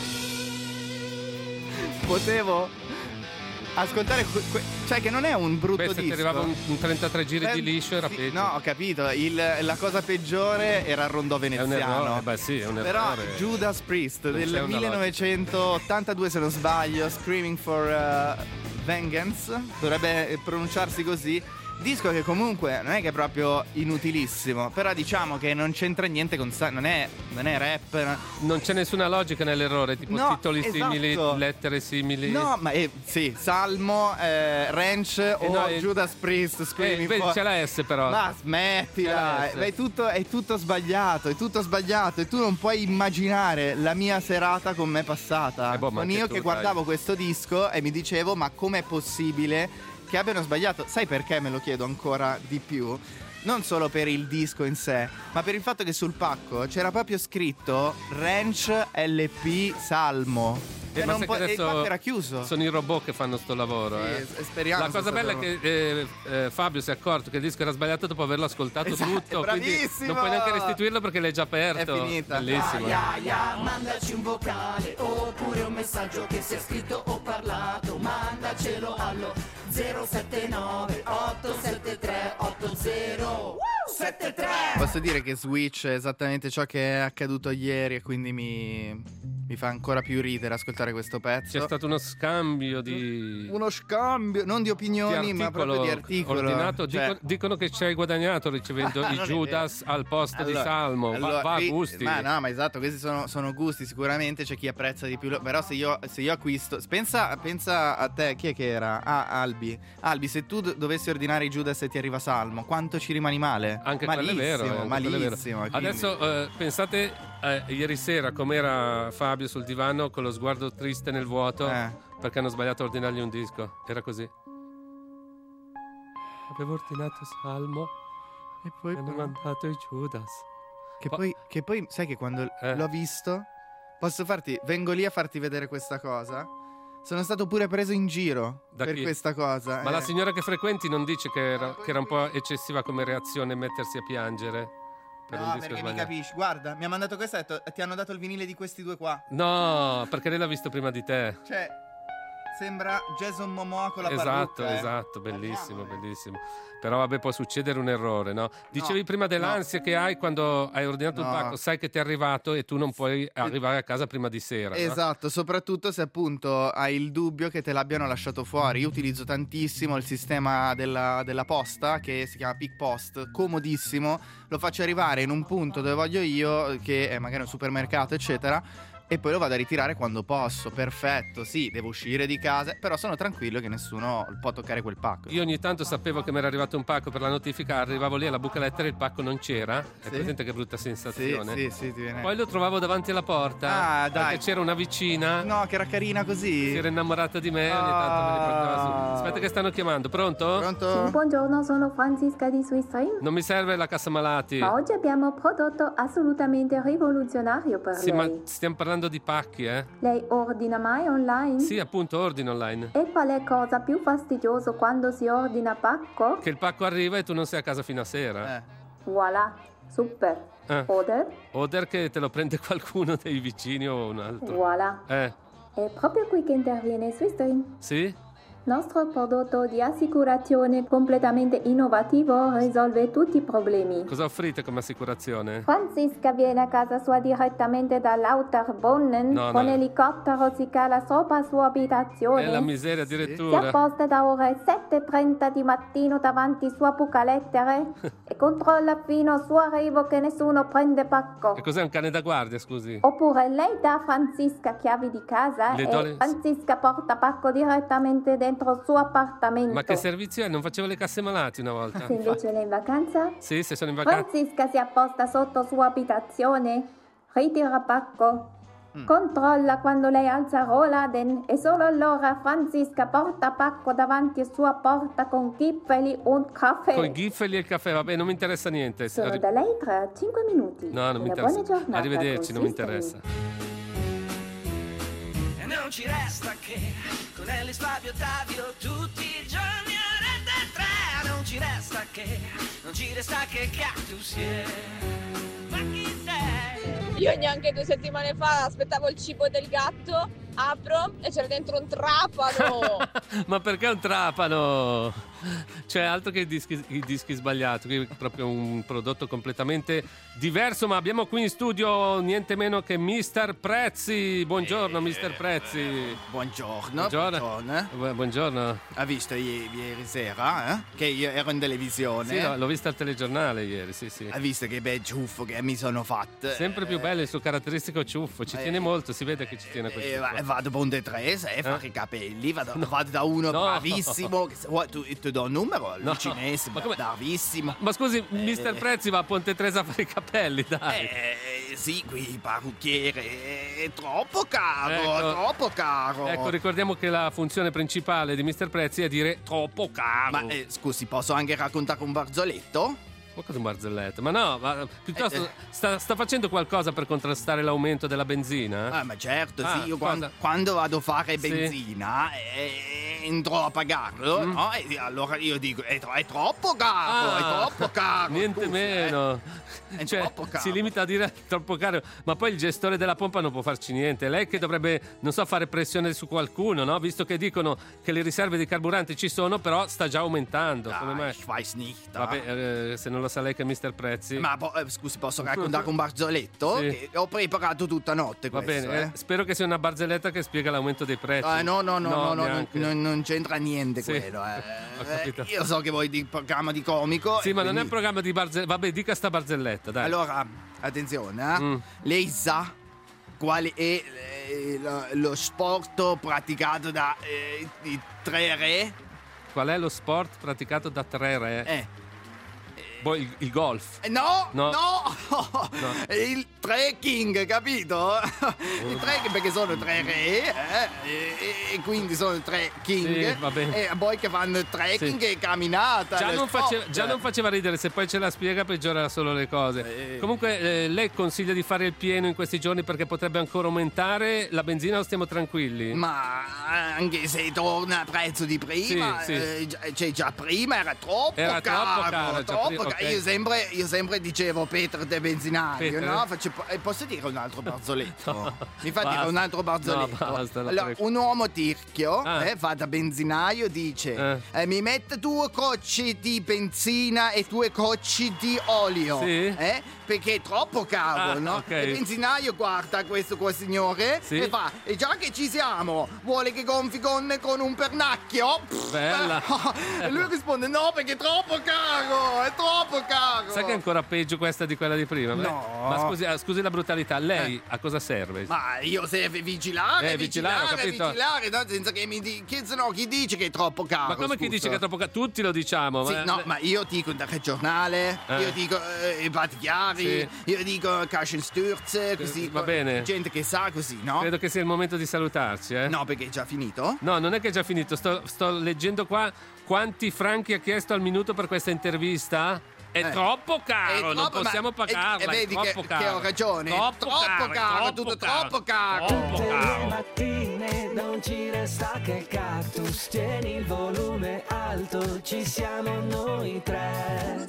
potevo ascoltare que- que- cioè che non è un brutto Beh, se disco. ti arrivava un, un trentatré giri Beh, di liscio era sì, peggio. no, ho capito. Il, la cosa peggiore era il rondò È un veneziano. errore. Beh, sì, è un Però errore. Judas Priest Non c'è del una millenovecentottantadue, se non sbaglio, Screaming for uh, Vengeance, dovrebbe pronunciarsi così. Disco che comunque non è che è proprio inutilissimo, però diciamo che non c'entra niente con sa- non è non è rap. No. Non c'è nessuna logica nell'errore, tipo No, titoli esatto. simili, lettere simili. No, ma eh, sì, Salmo, eh, Ranch o no, eh, Judas Priest, Eh, Screaming vedi, for... c'è la S però. Ma C'è smettila, la S. è tutto, è tutto sbagliato, è tutto sbagliato e tu non puoi immaginare la mia serata con me passata. Eh, boh, ma con anche io tu, che dai. guardavo questo disco e mi dicevo ma com'è possibile che abbiano sbagliato? Sai perché me lo chiedo ancora di più? Non solo per il disco in sé, ma per il fatto che sul pacco c'era proprio scritto Ranch L P Salmo. Eh, E ma non sai po- che e il adesso pacco era chiuso. sono i robot che fanno sto lavoro. Sì, eh. s- speriamo La cosa sia bella è stato- che eh, eh, Fabio si è accorto che il disco era sbagliato dopo averlo ascoltato Esatto, tutto. Quindi bravissimo! non puoi neanche restituirlo perché l'hai già aperto. È finita. Bellissimo. Ya, ya, mandaci un vocale oppure un messaggio che sia scritto o parlato, mandacelo allo zero sette nove otto sette tre otto zero sette tre. Posso dire che Switch è esattamente ciò che è accaduto ieri e quindi mi, mi fa ancora più ridere ascoltare questo pezzo. C'è stato uno scambio di, Uno scambio, non di opinioni, di ma proprio di articolo. ordinato. Cioè- Dico- dicono che ci hai guadagnato ricevendo Ah, i non è Judas al posto di Allora- Salmo. Va- allora, va, a qui- gusti. Ma no, ma esatto, questi sono, sono gusti sicuramente, c'è chi apprezza di più, lo- però se io, se io acquisto, pensa, pensa a te, chi è che era? Ah, Albi. Albi, se tu do- dovessi ordinare i Judas e ti arriva Salmo, quanto ci rimani male? Anche malissimo, quello è vero. eh, anche quello è vero. malissimo. quindi- Adesso eh, pensate eh, ieri sera com'era Fabio sul divano con lo sguardo triste nel vuoto Eh. perché hanno sbagliato a ordinargli un disco. Era così. Avevo ordinato Salmo e poi mi hanno mandato i Judas. Che poi, che poi, sai che quando Eh. l'ho visto, posso farti, vengo lì a farti vedere questa cosa. Sono stato pure preso in giro Da per chi? questa cosa. Ma eh. la signora che frequenti non dice che era, che era un po' eccessiva come reazione mettersi a piangere per un No, disco perché mi sbagliato? capisci. Guarda, mi ha mandato questo e ha detto, ti hanno dato il vinile di questi due qua. No, perché lei l'ha visto prima di te. Cioè, sembra Jason Momoa con la Esatto, parrucca. eh. esatto, bellissimo, bellissimo. Però vabbè, può succedere un errore, no? Dicevi prima dell'ansia che hai quando hai ordinato No. il pacco, sai che ti è arrivato e tu non puoi arrivare a casa prima di sera. no? Esatto, soprattutto se appunto hai il dubbio che te l'abbiano lasciato fuori. Io utilizzo tantissimo il sistema della, della posta che si chiama Pick Post, comodissimo, lo faccio arrivare in un punto dove voglio io, che è magari un supermercato eccetera. e poi lo vado a ritirare quando posso. Perfetto, sì, devo uscire di casa, però sono tranquillo che nessuno può toccare quel pacco. Io ogni tanto sapevo che mi era arrivato un pacco per la notifica, arrivavo lì alla buca lettera e il pacco non c'era. È Sì. presente che brutta sensazione? Sì, sì, sì, ti viene. Poi lo trovavo davanti alla porta. Ah, dai. Perché c'era una vicina. No, che era carina così. Si era innamorata di me, ogni tanto me li portava su. Aspetta che stanno chiamando, pronto? Pronto? Buongiorno, sono Francisca di Swissstream. Non mi serve la cassa malati. Ma oggi abbiamo un prodotto assolutamente rivoluzionario per Sì, lei. ma stiamo parlando di pacchi, eh? Lei ordina mai online? Sì, appunto, ordino online. E qual è cosa più fastidiosa quando si ordina pacco? Che il pacco arriva e tu non sei a casa fino a sera. Voilà, super. Eh. Order? Oder che te lo prende qualcuno dei vicini o un altro. Voilà. Eh, È proprio qui che interviene Swissstream. sì? Nostro prodotto di assicurazione completamente innovativo risolve tutti i problemi. Cosa offrite come assicurazione? Francisca viene a casa sua direttamente dall'Auterbrunnen. No, Con no. elicottero si cala sopra sua abitazione. È la miseria Si addirittura. apposta da ore sette e trenta di mattino davanti sua buca lettere e controlla fino al suo arrivo che nessuno prende pacco. E cos'è un cane da guardia, scusi? Oppure lei dà a Francisca chiavi di casa Le e do le- Francisca porta pacco direttamente dentro il suo appartamento. Ma che servizio è? Non facevo le casse malati una volta. Se invece lei è in vacanza, Sì, se sono in vacanza. Francisca si apposta sotto sua abitazione, ritira pacco, Mm. controlla quando lei alza Rolladen e solo allora Francisca porta pacco davanti a sua porta con ghiffeli und caffè. Con i giffeli e il caffè, vabbè, non mi interessa niente. Sono Arri- da lei tra cinque minuti. No, non mi Una interessa. buona giornata. Arrivederci, non mi con interessa. E non ci resta che con Ellis, Fabio, Ottavio tutti i giorni a Rete tre. Non ci resta che, non ci resta che Cactus yeah. Ma chi sei? Io neanche due settimane fa aspettavo il cibo del gatto, apro e c'era dentro un trapano. Ma perché un trapano? Cioè, altro che i dischi, i dischi sbagliati, qui è proprio un prodotto completamente diverso. Ma abbiamo qui in studio niente meno che mister Prezzi. Buongiorno, mister Prezzi. Buongiorno. Buongiorno. Bu- Buongiorno. Ha visto i- ieri sera eh? che io ero in televisione? Sì, no, l'ho vista al telegiornale ieri, sì, sì. Ha visto che bel ciuffo che mi sono fatto? Sempre più bello il suo caratteristico ciuffo, ci Eh. tiene molto, si vede che ci tiene a quel E ciuffo. va- vado Ponte Tresa e Eh? fare i capelli, vado, vado da uno No. bravissimo. che- Vuoi, tu, ti do un numero? No. Il cinese, Ma come- bravissimo. Ma scusi, mister Prezzi va a Ponte Tresa a fare i capelli, dai. Eh, sì, qui il parrucchiere è troppo caro, Ecco. troppo caro. Ecco, ricordiamo che la funzione principale di mister Prezzi è dire troppo caro. Ma eh, scusi, posso anche raccontare un barzoletto? Ma cosa un barzelletto? Ma no, ma piuttosto Eh, eh. sta, sta facendo qualcosa per contrastare l'aumento della benzina? Ah, ma certo, Ah, sì, io cosa? quando, quando vado a fare Sì. benzina e entro a pagarlo, Mm. no? E allora io dico, è, tro- è troppo caro, Ah, è troppo caro. Niente scusi, meno. È Cioè, troppo caro. si limita a dire troppo caro, ma poi il gestore della pompa non può farci niente. Lei che dovrebbe, non so, fare pressione su qualcuno, no? Visto che dicono che le riserve di carburanti ci sono, però sta già aumentando. Come mai? Ich weiß nicht. Vabbè, eh, se non lo sa lei che è mister Prezzi. Ma po- eh, scusi, posso raccontare un barzoletto? Sì. Che ho preparato tutta notte Va questo, bene, eh. eh, spero che sia una barzelletta che spiega l'aumento dei prezzi. Ah, no, no, no, no, no, neanche. non, non c'entra niente Sì. quello. Eh. Ho capito. Eh, io so che vuoi di programma di comico. Sì, e ma non è quindi- un programma di barzelletta. Vabbè, dica sta barzelletta, dai. Allora, attenzione, eh. Mm. Lei sa quale è eh, lo, lo sport praticato da eh, i tre re? Qual è lo sport praticato da tre re? Eh. Boh, il, il golf. Eh, No, No. no, il trekking, capito? Il trekking perché sono tre re eh, e, e quindi sono tre king Sì, va bene. e poi che fanno trekking Sì. e camminata. Già le non, sport. faceva, già non faceva ridere, se poi ce la spiega peggiora solo le cose. Eh. Comunque eh, lei consiglia di fare il pieno in questi giorni perché potrebbe ancora aumentare la benzina o stiamo tranquilli? Ma anche se torna a prezzo di prima, Sì, sì. eh, già- cioè già prima era troppo Era caro, troppo caro, già troppo prima, caro. ok. Io, sempre, io sempre dicevo Peter de benzinaio, Peter? no? Faccio- eh, posso dire un altro barzoletto? No, Mi fa dire basta. un altro barzoletto. No, basta, la allora, prego. un uomo tirchio Ah. eh, fa da benzinaio dice Eh. eh, mi mette due cocci di benzina e due cocci di olio, Sì. eh? Perché è troppo caro, Ah, no? ok. Il benzinaio guarda questo qua signore Sì. e fa e già che ci siamo vuole che gonfi con, con un pernacchio? Pff, Bella. E lui risponde no perché è troppo caro, è troppo troppo caro. Sai che è ancora peggio questa di quella di prima? No. Ma scusi, ah, scusi la brutalità, lei eh. a cosa serve? Ma io serve vigilare, eh, vigilare, vigilare, vigilare, no? Senza che mi di... che, no, chi dice che è troppo caro? Ma come scusa? chi dice che è troppo caro? Tutti lo diciamo. Sì, ma... no, ma io dico il giornale, eh. io dico eh, i Battiari, sì. io dico Cascenstürze, così. Va bene. Gente che sa così, no? Credo che sia il momento di salutarci, eh? No, perché è già finito? No, non è che è già finito. Sto, sto leggendo qua quanti franchi ha chiesto al minuto per questa intervista. È eh. troppo caro, è troppo, non possiamo pagarla. E vedi è che, troppo caro. che ho ragione. Troppo, troppo caro, caro, troppo tutto caro, troppo caro. Troppo caro. Le mattine non ci resta che il cactus. Tieni il volume alto, ci siamo noi tre.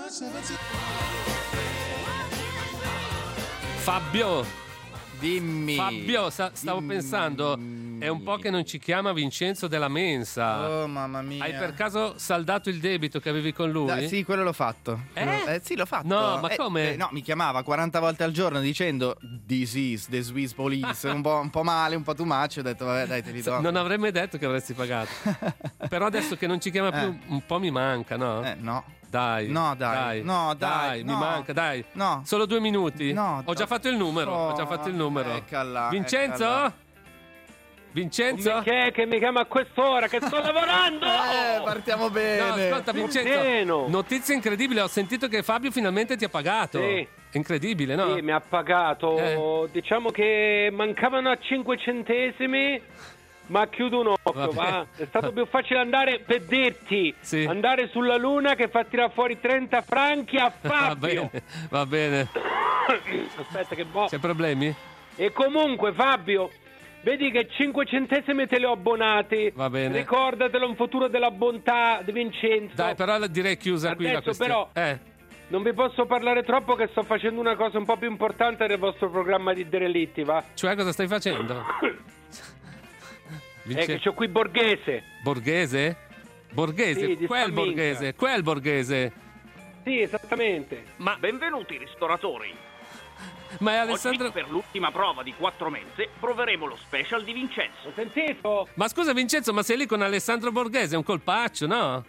Fabio. Dimmi. Fabio, sta, stavo Dimmi. pensando, è un po' che non ci chiama Vincenzo della Mensa. Oh, mamma mia. Hai per caso saldato il debito che avevi con lui? Da, sì, quello l'ho fatto. Eh? eh sì, l'ho fatto. No, ma eh, come? Eh, no, mi chiamava quaranta volte al giorno dicendo This is the Swiss police. un, po', un po' male, un po' too much. Ho detto, vabbè, dai, te li do. Non avrei mai detto che avresti pagato. Però adesso che non ci chiama più, eh. un po' mi manca, no? Eh, no. Dai, no, dai, dai, no, dai, dai no. mi manca, dai. No. Solo due minuti? No. Ho già fatto il numero, oh, ho già fatto il numero. Eccola, Vincenzo? Eccola. Vincenzo? Che è che mi chiama a quest'ora che sto lavorando? Eh, partiamo bene. No, ascolta Vincenzo, Pieno. notizia incredibile, ho sentito che Fabio finalmente ti ha pagato. Sì. Incredibile, no? Sì, mi ha pagato. Eh. Diciamo che mancavano a cinque centesimi. Ma chiudo un occhio, va. È stato più facile andare per dirti sì. andare sulla luna che fa tirare fuori trenta franchi a Fabio. Va bene, va bene. Aspetta che boh. C'è problemi? E comunque Fabio, vedi che cinque centesimi te li ho abbonati. Va bene. Ricordatelo, un futuro della bontà di Vincenzo. Dai, però direi chiusa Adesso qui la questione. però eh. non vi posso parlare troppo che sto facendo una cosa un po' più importante nel vostro programma di derelitti, va? Cioè cosa stai facendo? Vince... È che c'ho qui Borghese. Borghese? Borghese? Sì, quel Borghese? Quel Borghese? Sì, esattamente. Ma benvenuti ristoratori. Ma è Alessandro... Oggi per l'ultima prova di quattro mense proveremo lo special di Vincenzo. Ho sentito? Ma scusa Vincenzo, ma sei lì con Alessandro Borghese? È un colpaccio, no?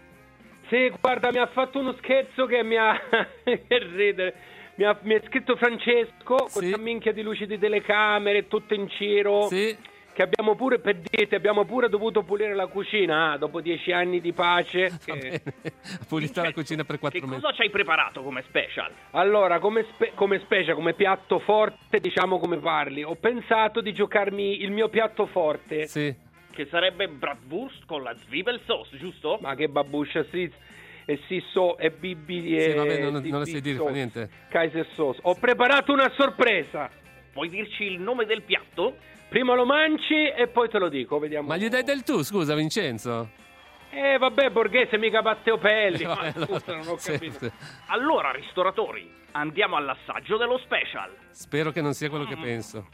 Sì, guarda, mi ha fatto uno scherzo che mi ha... che ridere. Mi ha, mi ha scritto Francesco con sì. questa minchia di luci di telecamere, tutto in giro. Sì. Che abbiamo pure, per dirti, abbiamo pure dovuto pulire la cucina ah, dopo dieci anni di pace. Che... Ha pulito la cucina per quattro che mesi. Cosa ci hai preparato come special? Allora, come, spe- come special, come piatto forte, diciamo come parli, ho pensato di giocarmi il mio piatto forte. Sì. Che sarebbe bratwurst con la Zwiebelsauce, giusto? Ma che babuscia, sì. E sì, so, e bibi... Sì, e vabbè, non, non lo sai dire, fa niente. Kaiser sauce. Ho preparato una sorpresa. Puoi dirci il nome del piatto? Prima lo mangi e poi te lo dico, vediamo. Ma gli dai del tu, scusa Vincenzo? Eh vabbè, Borghese, mica Matteo Pelli. Eh, vabbè, ma allora, scusa, non ho sì, capito. sì. Allora, ristoratori, andiamo all'assaggio dello special. Spero che non sia quello che penso.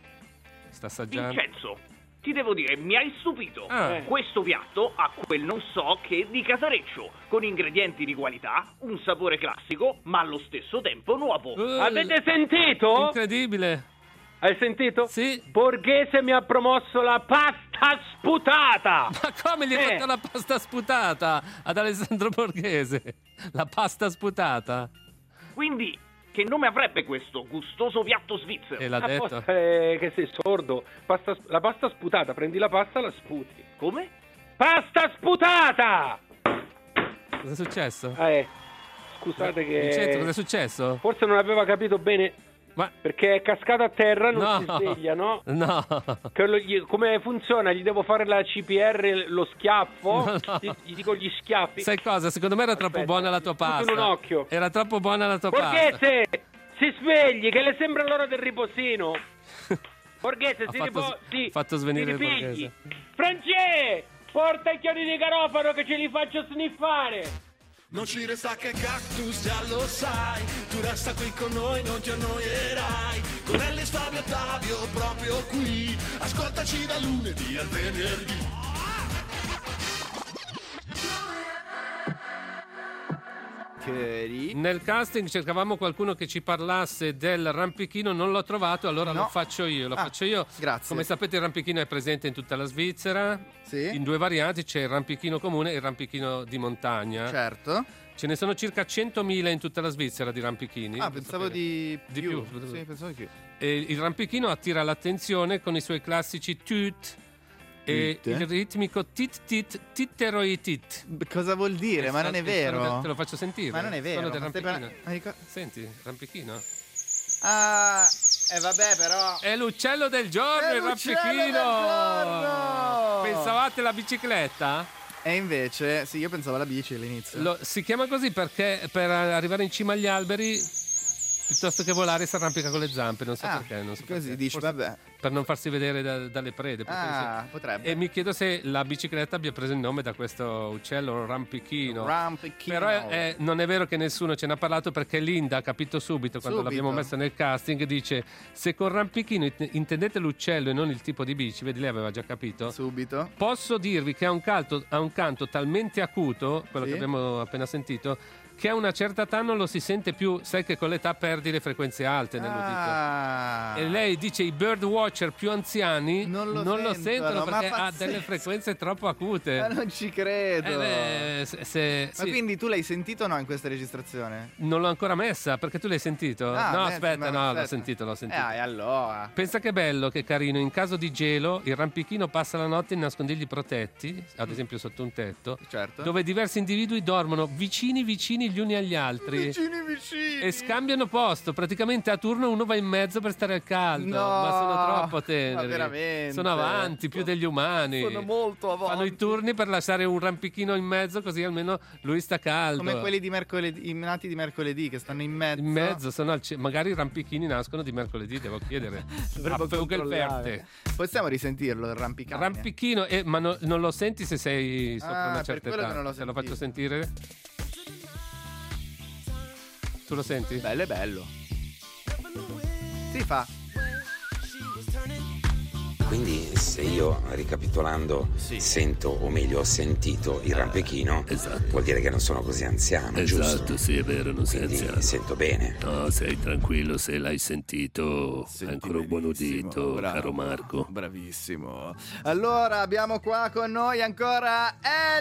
Sta assaggiando. Vincenzo, ti devo dire, mi hai stupito. Ah. Questo piatto ha quel non so che di Casareccio, con ingredienti di qualità, un sapore classico, ma allo stesso tempo nuovo. Uh, Avete sentito? Incredibile. Hai sentito? Sì. Borghese mi ha promosso la pasta sputata. Ma come gli hai Eh. fatto la pasta sputata ad Alessandro Borghese? La pasta sputata? Quindi, che nome avrebbe questo gustoso piatto svizzero? E l'ha Ah, detto. posta- eh, che sei sordo. Pasta, la pasta sputata, prendi la pasta e la sputi. Come? Pasta sputata! Cosa è successo? Eh, scusate che... Vincenzo, cosa è successo? Forse non aveva capito bene... Ma... Perché è cascato a terra, non No. si sveglia, no? No. Che lo- gli- come funziona? Gli devo fare la C P R, lo schiaffo? No, no. Gli, gli dico gli schiaffi? Sai cosa? Secondo me era troppo Aspetta, buona la tua tutto pasta. in un occhio. Era troppo buona la tua pasta. Borghese, si svegli, che le sembra l'ora del riposino. Borghese, Ha si fatto, ripo- sì, fatto svenire il si ripigli. Borghese. Francesco, porta i chiodi di garofano che ce li faccio sniffare. Non ci resta che cactus, già lo sai. Tu resta qui con noi, non ti annoierai. Con Ellis, Fabio, Ottavio, proprio qui. Ascoltaci da lunedì al venerdì. Ok. Nel casting cercavamo qualcuno che ci parlasse del rampichino, non l'ho trovato, allora No. lo faccio io. Lo Ah, faccio io. grazie. Come sapete, il rampichino è presente in tutta la Svizzera. Sì. In due varianti, c'è il rampichino comune e il rampichino di montagna. Certo. Ce ne sono circa centomila in tutta la Svizzera di rampichini. Ah, pensavo di, Di più. più. Sì, pensavo di più. E il rampichino attira l'attenzione con i suoi classici tut e Tut? il ritmico tit tit titteroi tit. B- Cosa vuol dire? Ma non è Il suono del- vero. Te lo faccio sentire. Ma non è Il vero. suono del ma stai rampichino. par- ma ric- Senti, rampichino. Ah, e vabbè, però. È l'uccello del giorno, È il l'uccello rampichino. del giorno! Pensavate alla bicicletta? E invece, sì, io pensavo alla bici all'inizio. Lo- si chiama così perché per arrivare in cima agli alberi, piuttosto che volare, si arrampica con le zampe. Non so Ah, perché. Non so così perché. dici, Forse vabbè. Per non farsi vedere da- dalle prede. perché Ah, sì. potrebbe. E mi chiedo se la bicicletta abbia preso il nome da questo uccello rampichino. Rampichino. Però è- è- non è vero che nessuno ce n'ha parlato, perché Linda ha capito subito quando Subito. l'abbiamo messo nel casting. Dice: se con rampichino int- intendete l'uccello e non il tipo di bici, vedi, lei aveva già capito. Subito. Posso dirvi che ha un, calto- ha un canto talmente acuto, quello Sì. che abbiamo appena sentito, che a una certa età non lo si sente più. Sai che con l'età perdi le frequenze alte nell'udito. Ah. E lei dice: i bird watcher più anziani Non lo sentono, sentono, ma perché ha pazzesco. delle frequenze troppo acute. Ma non ci credo. Eh beh, se- se- Ma sì. quindi tu l'hai sentito o no in questa registrazione? Non l'ho ancora messa, perché tu l'hai sentito? Ah, no, beh, aspetta, ma no, aspetta. l'ho sentito, l'ho sentito. Eh, e allora. Pensa che bello, che carino. In caso di gelo, il rampichino passa la notte in nascondigli protetti, ad esempio sotto un tetto, Certo. dove diversi individui dormono vicini vicini gli uni agli altri. Vicini vicini. E scambiano posto, praticamente a turno uno va in mezzo per stare al caldo. No, ma sono troppo ma teneri. veramente? Sono avanti, più degli umani. Sono molto avanti. Fanno i turni per lasciare un rampichino in mezzo, così almeno lui sta caldo. Come quelli di mercoledì, i nati di mercoledì che stanno in mezzo. In mezzo, sono al ce- magari i rampichini nascono di mercoledì, devo chiedere. Dovremmo A Vogelferte. controllare. Possiamo risentirlo il rampicane? Rampichino, eh, ma no- non lo senti se sei sopra Ah, una per certa quello età? che non l'ho Te lo sentito. faccio sentire? Tu lo senti? Bello è bello. Si fa. Quindi se io, ricapitolando, sento, o meglio ho sentito il rampichino, vuol dire che non sono così anziano, giusto? Esatto, sì, è vero, non sei Quindi anziano. mi sento bene. No, sei tranquillo, se l'hai sentito, hai ancora un buon udito, bravo. caro Marco. Bravissimo. Allora abbiamo qua con noi ancora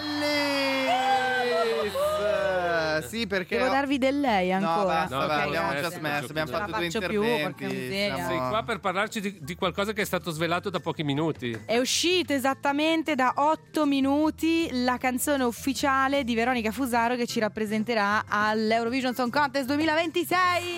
Ellis. Sì, perché Devo darvi del lei No, ancora. basta, No, va, ok, abbiamo già adesso smesso, faccio abbiamo più. fatto Non due la faccio più, interventi. porca miseria. siamo- Sei qua per parlarci di, di qualcosa che è stato svelato da pochi minuti. È uscito esattamente da otto minuti la canzone ufficiale di Veronica Fusaro che ci rappresenterà all'Eurovision Song Contest duemilaventisei.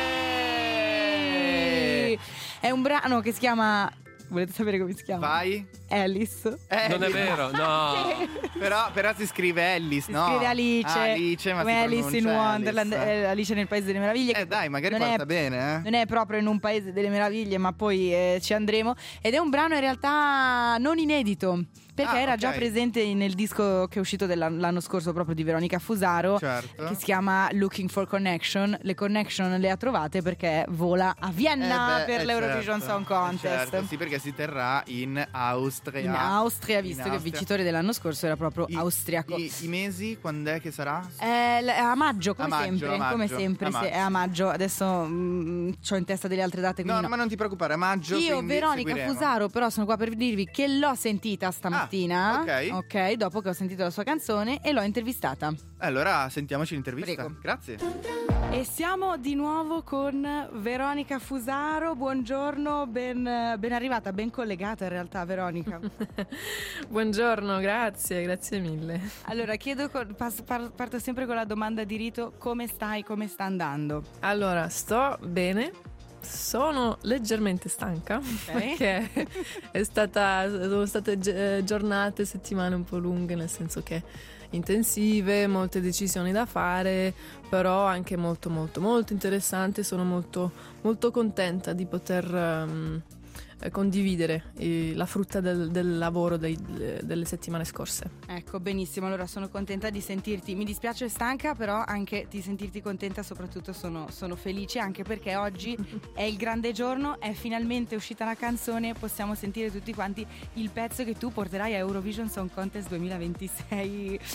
È un brano che si chiama... Volete sapere come si chiama? Vai. Alice. Non è vero, no. Però, però si scrive Ellis, Si no? scrive Alice, Ah, Alice, ma come si Alice in pronuncia Wonderland, Alice. eh, Alice nel Paese delle Meraviglie. Eh dai, magari non porta è, bene, eh. non è proprio in un Paese delle Meraviglie, ma poi eh, ci andremo. Ed è un brano in realtà non inedito, perché Ah, era ok. già presente nel disco che è uscito dell'anno l'anno scorso proprio di Veronica Fusaro, Certo. che si chiama Looking for Connection. Le connection le ha trovate perché vola a Vienna Eh beh, per eh, l'Eurovision certo, Song Contest. certo, sì, perché si terrà in Austria. In Austria, visto In che il Austria. vincitore dell'anno scorso era proprio I- austriaco. I, I mesi, quando è che sarà? Eh, l- a maggio, come A maggio, sempre, a maggio, come sempre, a sì, maggio. è a maggio. Adesso ho in testa delle altre date, No, quindi no. ma non ti preoccupare, a maggio. Io, quindi Veronica seguiremo. Fusaro, però sono qua per dirvi che l'ho sentita stamattina. Ah, ok. Ok, dopo che ho sentito la sua canzone e l'ho intervistata. Allora, sentiamoci l'intervista. Prego. Grazie. E siamo di nuovo con Veronica Fusaro. Buongiorno, ben, ben arrivata, ben collegata in realtà, Veronica. Buongiorno, grazie, grazie mille. Allora, chiedo, con- pas- par- parto sempre con la domanda di rito: come stai, come sta andando? Allora, sto bene. Sono leggermente stanca perché è stata, sono state gi- giornate, settimane un po' lunghe, nel senso che intensive, molte decisioni da fare, però anche molto molto molto interessante. Sono molto molto contenta di poter um, condividere eh, la frutta del, del lavoro dei- delle settimane scorse. Ecco, benissimo, allora sono contenta di sentirti. Mi dispiace stanca, però anche di sentirti contenta, soprattutto sono, sono felice, anche perché oggi è il grande giorno, è finalmente uscita la canzone, possiamo sentire tutti quanti il pezzo che tu porterai a Eurovision Song Contest duemilaventisei.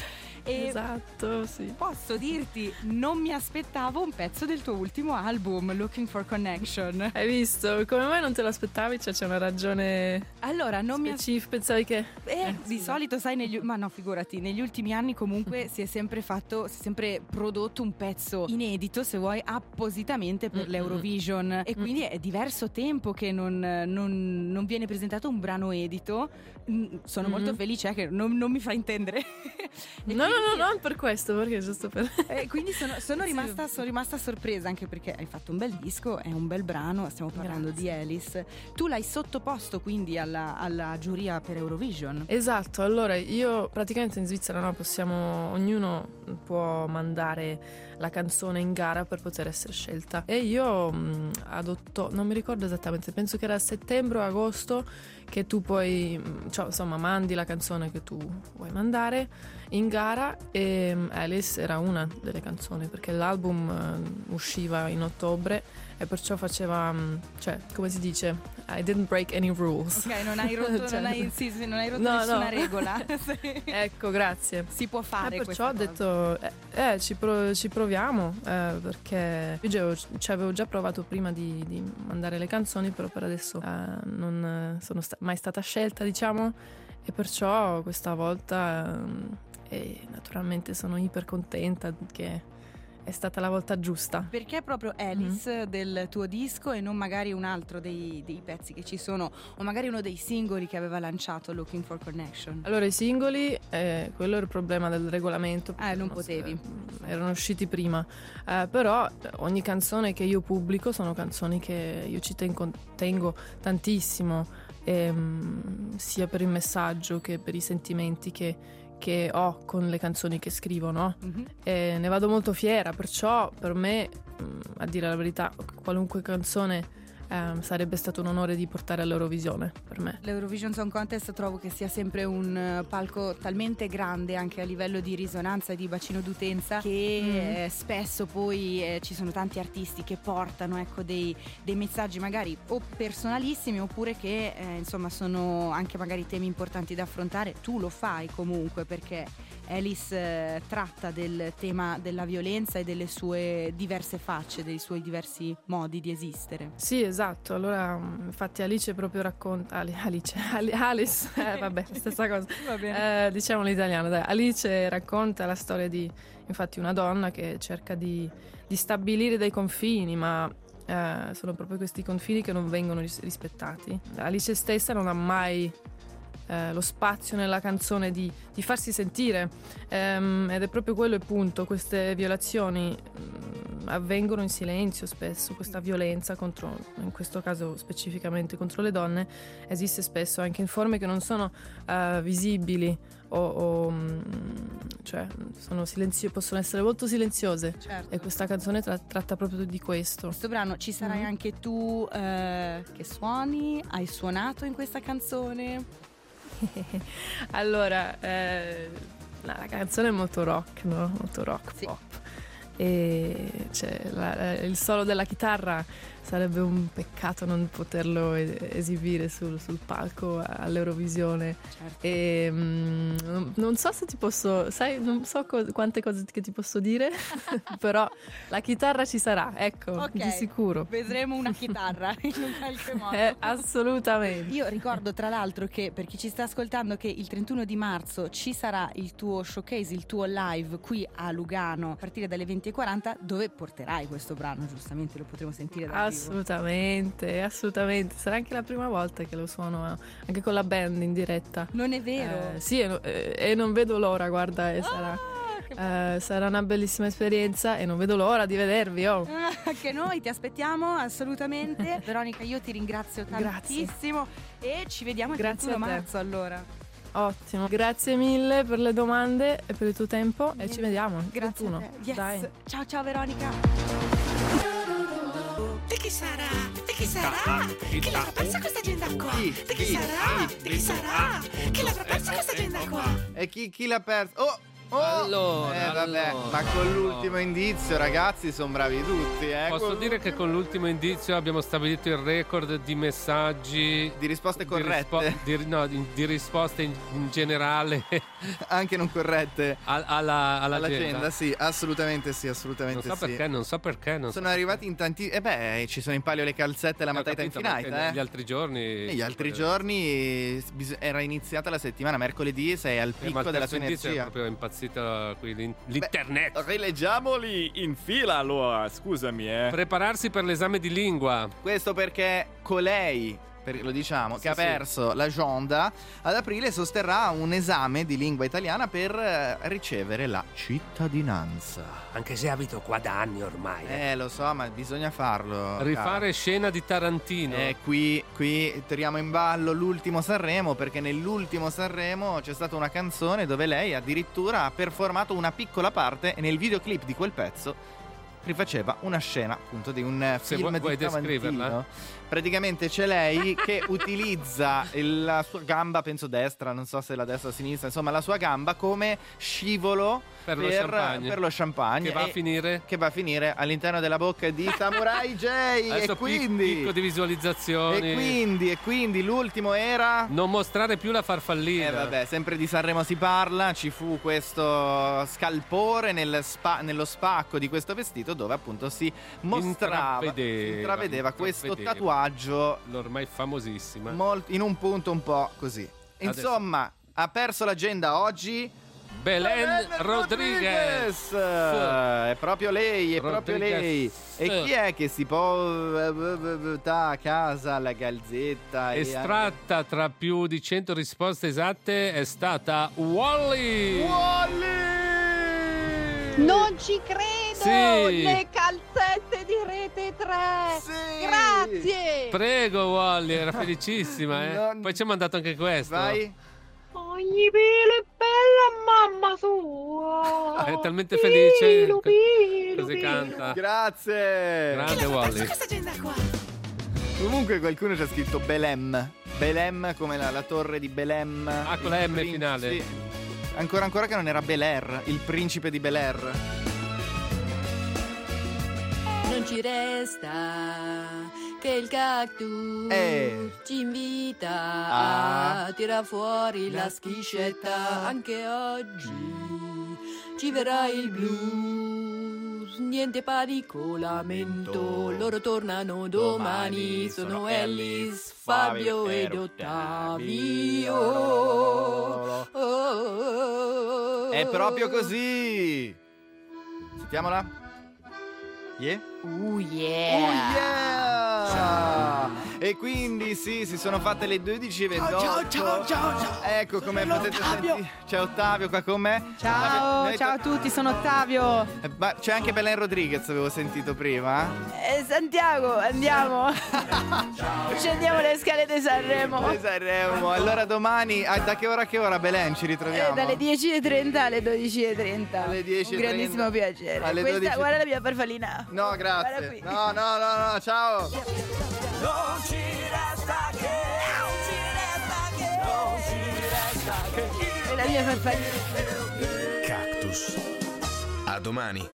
E esatto, sì. posso dirti, non mi aspettavo un pezzo del tuo ultimo album, Looking for Connection. Hai visto? Come mai non te lo aspettavi? Cioè c'è una ragione Allora, non mi specifica, pensavi che... Eh, Eh, di scusa. solito sai negli ma no figurati negli ultimi anni comunque si è sempre fatto si è sempre prodotto un pezzo inedito, se vuoi, appositamente per Mm-mm. l'Eurovision, e quindi è diverso tempo che non, non, non viene presentato un brano edito. Mm, sono Mm-hmm. molto felice eh, che non, non mi fa intendere. E No, no, quindi- no, non per questo, perché giusto per... E quindi sono, sono Sì. rimasta sono rimasta sorpresa, anche perché hai fatto un bel disco, è un bel brano, stiamo parlando di Alice. Tu l'hai sottoposto quindi alla, alla giuria per Eurovision. Esatto, allora io praticamente in Svizzera no, possiamo, ognuno può mandare la canzone in gara per poter essere scelta, e io mh, ad otto, non mi ricordo esattamente, penso che era a settembre o agosto che tu puoi, mh, cioè, insomma, mandi la canzone che tu vuoi mandare in gara, e mh, Alice era una delle canzoni perché l'album mh, usciva in ottobre e perciò faceva, mh, cioè, come si dice, I didn't break any rules. Ok, non hai rotto, Cioè, non hai, sì, sì, non hai rotto no, nessuna no. regola. Sì. Ecco, grazie. Si può fare Eh, questa perciò ho cosa. detto, eh, eh, ci, pro- ci proviamo, eh, perché io già- ci avevo già provato prima di, di mandare le canzoni, però per adesso eh, non sono sta- mai stata scelta, diciamo, e perciò questa volta, eh, e naturalmente sono iper contenta che è stata la volta giusta. Perché proprio Alice del tuo disco e non magari un altro dei, dei pezzi che ci sono, o magari uno dei singoli che aveva lanciato Looking for Connection? Allora, i singoli, eh, quello è il problema del regolamento. Eh, non so, potevi. eh, erano usciti prima. Eh, però ogni canzone che io pubblico sono canzoni che io ci tengo, tengo tantissimo, ehm, sia per il messaggio che per i sentimenti che, che ho con le canzoni che scrivo, no? Mhm. E ne vado molto fiera, perciò per me, mh, a dire la verità, qualunque canzone ehm, sarebbe stato un onore di portare all'Eurovisione per me. L'Eurovision Song Contest trovo che sia sempre un eh, palco talmente grande anche a livello di risonanza e di bacino d'utenza che Mm. eh, spesso poi eh, ci sono tanti artisti che portano, ecco, dei, dei messaggi magari o personalissimi oppure che eh, insomma sono anche magari temi importanti da affrontare. Tu lo fai comunque perché Alice eh, tratta del tema della violenza e delle sue diverse facce, dei suoi diversi modi di esistere. Sì, esatto. Allora, mh, infatti Alice proprio racconta Ali- Alice Ali- Alice, eh, vabbè, stessa cosa. Va bene. Eh, diciamo l'italiano, dai. Alice racconta la storia di, infatti, una donna che cerca di, di stabilire dei confini, ma eh, sono proprio questi confini che non vengono ris- rispettati. Alice stessa non ha mai eh, lo spazio nella canzone di, di farsi sentire, Ehm, ed è proprio quello il punto. Queste violazioni mh, avvengono in silenzio spesso, questa violenza contro, in questo caso specificamente contro le donne, esiste spesso anche in forme che non sono eh, visibili o, o mh, cioè sono silenzio- possono essere molto silenziose. Certo. E questa canzone tra- tratta proprio di questo. Questo brano ci sarai Mhm. anche tu eh, che suoni, hai suonato in questa canzone? Allora, eh, no, la canzone è molto rock, no? Molto rock pop. E cioè, la- il solo della chitarra sarebbe un peccato non poterlo e- esibire sul, sul palco all'Eurovisione. Certo. E mm, non- non so se ti posso, sai, non so co- quante cose che ti posso dire, però la chitarra ci sarà, ecco, Ok, di sicuro. Vedremo una chitarra in un qualche modo. Eh, assolutamente. Io ricordo tra l'altro che per chi ci sta ascoltando che il trentuno di marzo ci sarà il tuo showcase, il tuo live qui a Lugano a partire dalle venti e quaranta, dove porterai questo brano, giustamente lo potremo sentire dal vivo. Assolutamente, assolutamente. Sarà anche la prima volta che lo suono eh, anche con la band in diretta. Non è vero? Eh, sì, e, no- eh, e non vedo l'ora, guarda, e sarà, eh, sarà una bellissima esperienza e non vedo l'ora di vedervi. Oh. Ah, Che noi ti aspettiamo assolutamente. Veronica, io ti ringrazio Grazie. tantissimo e ci vediamo il Grazie trentuno a te. marzo allora. Ottimo, grazie mille per le domande e per il tuo tempo e ci vediamo. il Grazie a trentuno. te. Yes. Dai. Ciao ciao Veronica. Di chi sarà? Di chi sarà? Chi l'avrà persa questa agenda qua? Di chi sarà? Di chi sarà? Chi l'avrà persa questa agenda qua? E chi, chi l'ha perso? Oh! Oh, allora, eh, vabbè, allora, ma con l'ultimo indizio, ragazzi, sono bravi tutti. Eh? Posso con... dire che con l'ultimo indizio abbiamo stabilito il record di messaggi, di risposte corrette, di, rispo- di, no, di, di risposte in, in generale, anche non corrette, All, alla, all'agenda. all'agenda. Sì, assolutamente sì, assolutamente non so sì. perché, non so perché. Non sono so arrivati in tanti. E eh beh, ci sono in palio le calzette e la Ho matita capito, infinita. ma Eh? Negli altri giorni. Negli altri giorni bis- era iniziata la settimana, mercoledì sei al Eh, picco ma il della terzo tua indizio è energia. proprio impazzita qui l'in- l'internet. Beh, rileggiamoli in fila allora, scusami eh. Prepararsi per l'esame di lingua. Questo perché colei, per- lo diciamo, Sì, che ha sì. perso la Gionda, ad aprile sosterrà un esame di lingua italiana per eh, ricevere la cittadinanza. Anche se abito qua da anni ormai. Eh, lo so, ma bisogna farlo. Rifare cara. scena di Tarantino. E qui, qui tiriamo in ballo l'ultimo Sanremo, perché nell'ultimo Sanremo c'è stata una canzone dove lei addirittura ha performato una piccola parte e nel videoclip di quel pezzo rifaceva una scena appunto di un eh, Se film vuoi- vuoi di Tarantino. descriverla? Praticamente c'è lei che utilizza il- la sua gamba, penso destra, non so se la destra o la sinistra, insomma la sua gamba come scivolo Per lo champagne. per lo champagne Che va a e- finire? che va a finire all'interno della bocca di Samurai J. Adesso e pic- quindi picco di visualizzazioni. e quindi e quindi l'ultimo era Non mostrare più la farfallina. eh vabbè, sempre di Sanremo si parla, ci fu questo scalpore nel spa- nello spacco di questo vestito dove appunto si mostrava, si Intravedeva, intravedeva questo intravedeva. tatuaggio L'ormai famosissima. molt- in un punto un po' così. Insomma, ha perso l'agenda oggi Belen Rodriguez. Eh, È proprio lei, è proprio Rodriguez. lei. E chi è che si può eh, ta a casa la gazzetta e Estratta tra più di cento risposte esatte è stata Wally. Non ci credo! Sì. Le calzette di Rete tre! Grazie! Prego Wally, era felicissima, eh. Non- Poi ci ha mandato anche questo. Vai. Ogni pelo è bella mamma sua! È talmente felice. Pilo, pilo, Così pilo. canta. Grazie. Grande Wally. Comunque qualcuno ci ha scritto Belem. Belem come la, la torre di Belem. Ah, con la Il M prin- finale. Sì. Ancora ancora che non era Bel Air, il principe di Bel Air. Non ci resta che il cactus Eh. ci invita Ah. a tirar fuori la schiscetta. Anche oggi ci verrà il blues, niente panicolamento. Loro tornano domani, sono Ellis, Fabio ed Ottavio. Oh, oh, È proprio così. Sentiamola. Yeah. Oh Oh yeah. yeah! E quindi sì, si sono fatte le dodici e ventotto. Ciao, ciao, ciao, ciao. Ecco come Sono potete Ottavio. sentire. C'è Ottavio qua con me. Ciao, Noi- ciao a tutti, sono Ottavio. Eh, ma c'è anche Belen Rodriguez, avevo sentito prima. Eh, Santiago, andiamo. Scendiamo le scale di Sanremo. E Sanremo. Allora domani, ah, da che ora a che ora Belen ci Eh, ritroviamo? dalle dieci e trenta alle dodici e trenta. Alle dieci e Un grandissimo trenta. piacere. Alle Questa, dodici. guarda la mia farfallina. No, Guarda grazie. qui. No, no, no, no, ciao. Non ci resta che, non ci resta che, non ci resta che. È la mia farfallina. Cactus. A domani.